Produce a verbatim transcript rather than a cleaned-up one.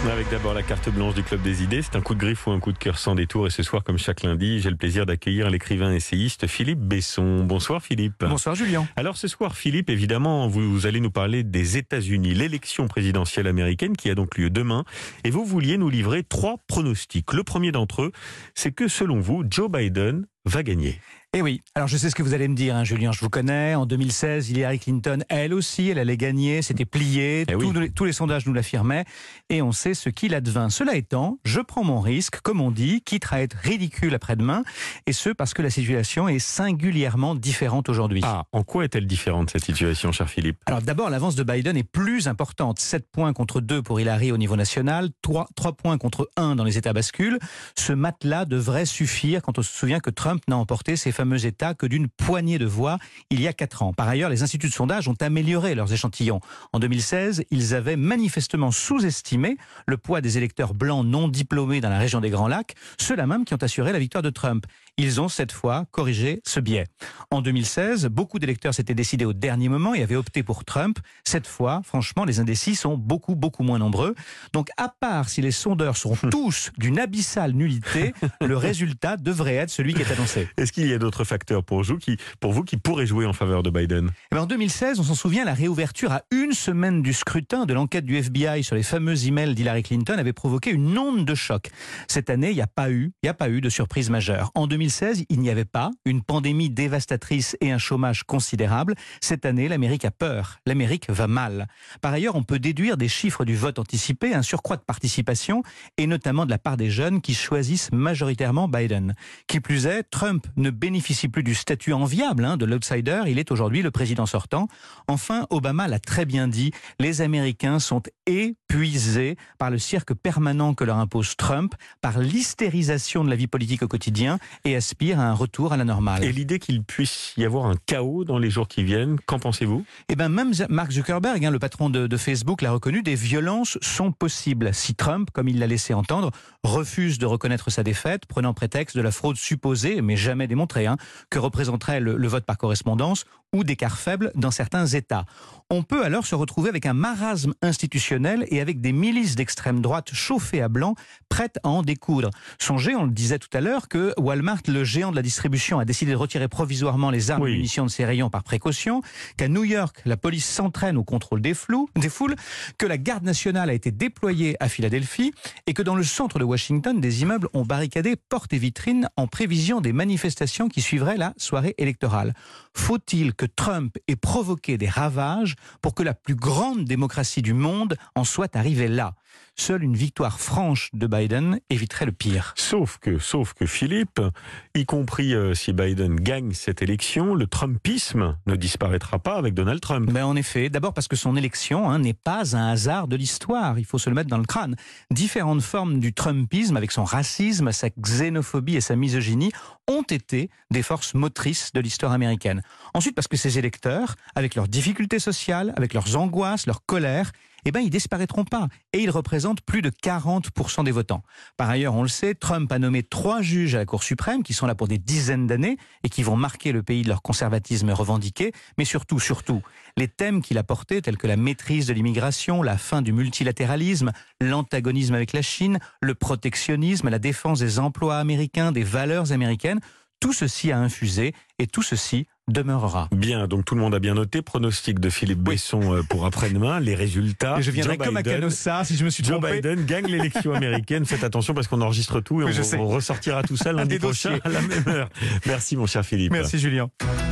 Avec d'abord la carte blanche du Club des idées, c'est un coup de griffe ou un coup de cœur sans détour. Et ce soir, comme chaque lundi, j'ai le plaisir d'accueillir l'écrivain essayiste Philippe Besson. Bonsoir Philippe. Bonsoir Julien. Alors ce soir Philippe, évidemment, vous allez nous parler des États-Unis, l'élection présidentielle américaine qui a donc lieu demain. Et vous vouliez nous livrer trois pronostics. Le premier d'entre eux, c'est que selon vous, Joe Biden va gagner. Eh oui, alors je sais ce que vous allez me dire, hein, Julien, je vous connais. En deux mille seize, Hillary Clinton, elle aussi, elle allait gagner, c'était plié, eh tous, oui. les, tous les sondages nous l'affirmaient, et on sait ce qu'il advint. Cela étant, je prends mon risque, comme on dit, quitte à être ridicule après-demain, et ce parce que la situation est singulièrement différente aujourd'hui. Ah, en quoi est-elle différente cette situation, cher Philippe? Alors d'abord, l'avance de Biden est plus importante, sept points contre deux pour Hillary au niveau national, trois, trois points contre un dans les États bascules. Ce matelas devrait suffire quand on se souvient que Trump n'a emporté ses fameux États que d'une poignée de voix il y a quatre ans. Par ailleurs, les instituts de sondage ont amélioré leurs échantillons. En deux mille seize, ils avaient manifestement sous-estimé le poids des électeurs blancs non diplômés dans la région des Grands Lacs, ceux-là même qui ont assuré la victoire de Trump. Ils ont cette fois corrigé ce biais. En deux mille seize, beaucoup d'électeurs s'étaient décidés au dernier moment et avaient opté pour Trump. Cette fois, franchement, les indécis sont beaucoup, beaucoup moins nombreux. Donc, à part si les sondeurs sont tous d'une abyssale nullité, le résultat devrait être celui qui est annoncé. Est-ce qu'il y a d'autres facteurs pour vous, qui, pour vous qui pourraient jouer en faveur de Biden? Eh bien, en deux mille seize, on s'en souvient, la réouverture à une semaine du scrutin de l'enquête du F B I sur les fameux emails d'Hillary Clinton avait provoqué une onde de choc. Cette année, il n'y a pas eu, il n'y a pas eu de surprise majeure. En deux mille seize, il n'y avait pas une pandémie dévastatrice et un chômage considérable. Cette année, l'Amérique a peur. L'Amérique va mal. Par ailleurs, on peut déduire des chiffres du vote anticipé, un surcroît de participation, et notamment de la part des jeunes qui choisissent majoritairement Biden. Qui plus est, Trump ne bénéficie plus du statut enviable hein, de l'outsider, il est aujourd'hui le président sortant. Enfin, Obama l'a très bien dit, les Américains sont épuisés par le cirque permanent que leur impose Trump, par l'hystérisation de la vie politique au quotidien et aspirent à un retour à la normale. Et l'idée qu'il puisse y avoir un chaos dans les jours qui viennent, qu'en pensez-vous? Eh bien, même Mark Zuckerberg, hein, le patron de, de Facebook, l'a reconnu, des violences sont possibles si Trump, comme il l'a laissé entendre, refuse de reconnaître sa défaite, prenant prétexte de la fraude supposée, mais jamais démontrée, hein, que représenterait le, le vote par correspondance ou d'écarts faibles dans certains États. On peut alors se retrouver avec un marasme institutionnel et avec des milices d'extrême droite chauffées à blanc, prêtes à en découdre. Songez, on le disait tout à l'heure, que Walmart, le géant de la distribution, a décidé de retirer provisoirement les armes oui. et munitions de ses rayons par précaution, qu'à New York, la police s'entraîne au contrôle des, flous, des foules, que la garde nationale a été déployée à Philadelphie et que dans le centre de Washington, des immeubles ont barricadé portes et vitrines en prévision des manifestations qui suivraient la soirée électorale. Faut-il que Trump ait provoqué des ravages pour que la plus grande démocratie du monde en soit arrivée là? Seule une victoire franche de Biden éviterait le pire. Sauf que, sauf que Philippe, y compris euh, si Biden gagne cette élection, le Trumpisme ne disparaîtra pas avec Donald Trump. Ben en effet, d'abord parce que son élection hein, n'est pas un hasard de l'histoire, il faut se le mettre dans le crâne. Différentes formes du Trumpisme, avec son racisme, sa xénophobie et sa misogynie, ont été des forces motrices de l'histoire américaine. Ensuite parce que ces électeurs, avec leurs difficultés sociales, avec leurs angoisses, leur colère, eh ben, ils disparaîtront pas. Et ils représentent plus de quarante pour cent des votants. Par ailleurs, on le sait, Trump a nommé trois juges à la Cour suprême qui sont là pour des dizaines d'années et qui vont marquer le pays de leur conservatisme revendiqué. Mais surtout, surtout, les thèmes qu'il a portés, tels que la maîtrise de l'immigration, la fin du multilatéralisme, l'antagonisme avec la Chine, le protectionnisme, la défense des emplois américains, des valeurs américaines, tout ceci a infusé et tout ceci demeurera. Bien, donc tout le monde a bien noté. Pronostic de Philippe oui. Besson pour après-demain. Les résultats. Et je viendrai Joe comme Biden, à Canossa si je me suis Joe trompé. Biden gagne l'élection américaine. Faites attention parce qu'on enregistre tout et on, on ressortira tout ça lundi prochain à la même heure. Merci mon cher Philippe. Merci Julien.